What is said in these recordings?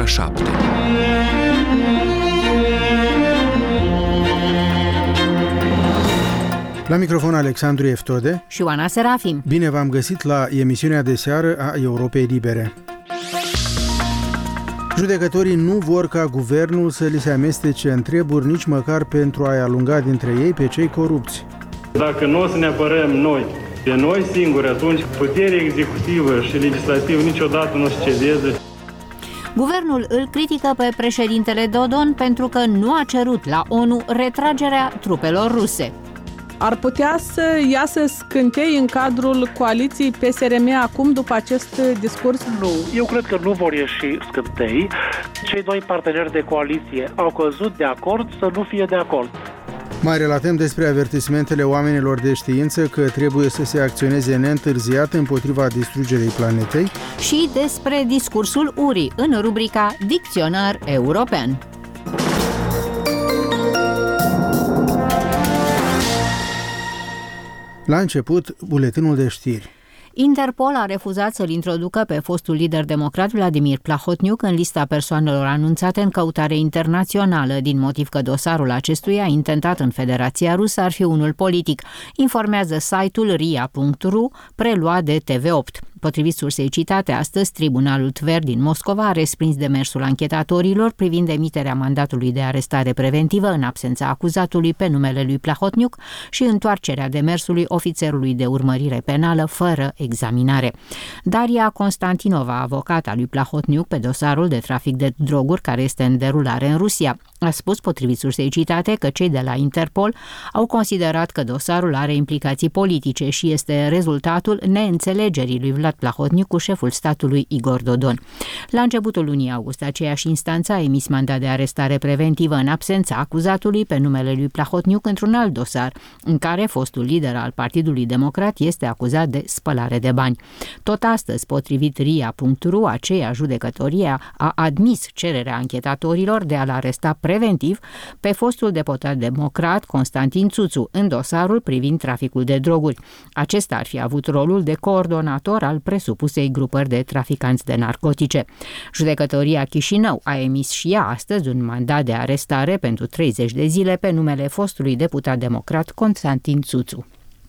7. La microfon Alexandru Eftode și Oana Serafim. Bine v-am găsit la emisiunea de seară a Europei Libere. Judecătorii nu vor ca guvernul să li se amestece în treburi nici măcar pentru a-i alunga dintre ei pe cei corupți. Dacă nu o să ne apărăm noi, de noi singuri, atunci puterea executivă și legislativă niciodată nu o să cedeze. Guvernul îl critică pe președintele Dodon pentru că nu a cerut la ONU retragerea trupelor ruse. Ar putea să iasă scântei în cadrul coaliției PSRM acum după acest discurs? Nu, eu cred că nu vor ieși scântei. Cei doi parteneri de coaliție au căzut de acord să nu fie de acord. Mai relatăm despre avertismentele oamenilor de știință că trebuie să se acționeze neîntârziat împotriva distrugerii planetei și despre discursul URI în rubrica Dicționar European. La început, buletinul de știri. Interpol a refuzat să-l introducă pe fostul lider democrat Vladimir Plahotniuc în lista persoanelor anunțate în căutare internațională, din motiv că dosarul acestuia, intentat în Federația Rusă, ar fi unul politic, informează site-ul ria.ru, preluat de TV8. Potrivit sursei citate astăzi, Tribunalul Tver din Moscova a respins demersul anchetatorilor privind emiterea mandatului de arestare preventivă în absența acuzatului pe numele lui Plahotniuc și întoarcerea demersului ofițerului de urmărire penală fără examinare. Daria Constantinova, avocata lui Plahotniuc pe dosarul de trafic de droguri care este în derulare în Rusia, a spus, potrivit sursei citate, că cei de la Interpol au considerat că dosarul are implicații politice și este rezultatul neînțelegerii lui Vlad Plahotniuc cu șeful statului Igor Dodon. La începutul lunii august, aceeași instanță a emis mandat de arestare preventivă în absența acuzatului pe numele lui Plahotniuc într-un alt dosar, în care fostul lider al Partidului Democrat este acuzat de spălare de bani. Tot astăzi, potrivit ria.ru, aceea judecătorie a admis cererea anchetatorilor de a-l aresta preventiv pe fostul deputat democrat Constantin Țuțu în dosarul privind traficul de droguri. Acesta ar fi avut rolul de coordonator al presupusei grupări de traficanți de narcotice. Judecătoria Chișinău a emis și ea astăzi un mandat de arestare pentru 30 de zile pe numele fostului deputat democrat Constantin Țuțu.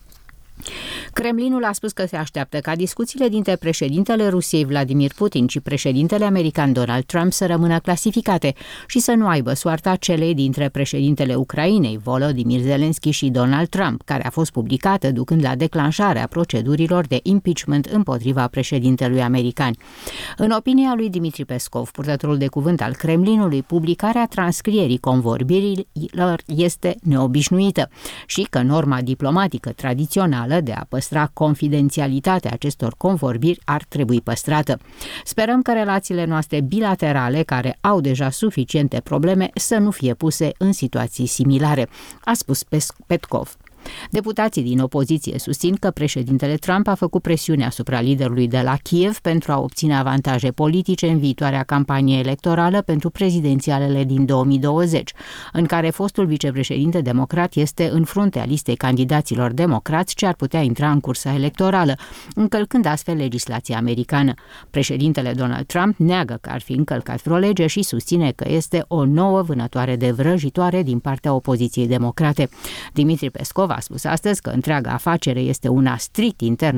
Kremlinul a spus că se așteaptă ca discuțiile dintre președintele Rusiei Vladimir Putin și președintele american Donald Trump să rămână clasificate și să nu aibă soarta celei dintre președintele Ucrainei, Volodymyr Zelensky, și Donald Trump, care a fost publicată ducând la declanșarea procedurilor de impeachment împotriva președintelui american. În opinia lui Dmitri Peskov, purtătorul de cuvânt al Kremlinului, publicarea transcrierii convorbirilor este neobișnuită și că norma diplomatică tradițională de a păstra confidențialitatea acestor convorbiri ar trebui păstrată. Sperăm că relațiile noastre bilaterale, care au deja suficiente probleme, să nu fie puse în situații similare, a spus Peskov. Deputații din opoziție susțin că președintele Trump a făcut presiune asupra liderului de la Kiev pentru a obține avantaje politice în viitoarea campanie electorală pentru prezidențialele din 2020, în care fostul vicepreședinte democrat este în fruntea listei candidaților democrați ce ar putea intra în cursa electorală, încălcând astfel legislația americană. Președintele Donald Trump neagă că ar fi încălcat vreo lege și susține că este o nouă vânătoare de vrăjitoare din partea opoziției democrate. Dmitri Peskov a spus astăzi că întreaga afacere este una strict internă